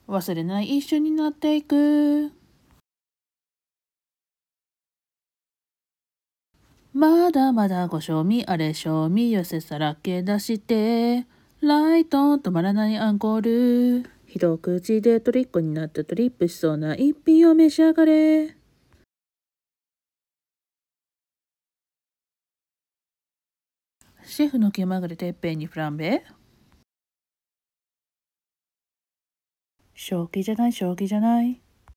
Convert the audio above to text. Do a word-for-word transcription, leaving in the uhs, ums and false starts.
忘れない一緒になっていく。まだまだご賞味あれ賞味寄せさらけ出してライト止まらないアンコール。一口でトリッコになってトリップしそうな一品を召し上がれ。シェフの気まぐれてっぺんにフランベ。正気じゃない正気じゃない。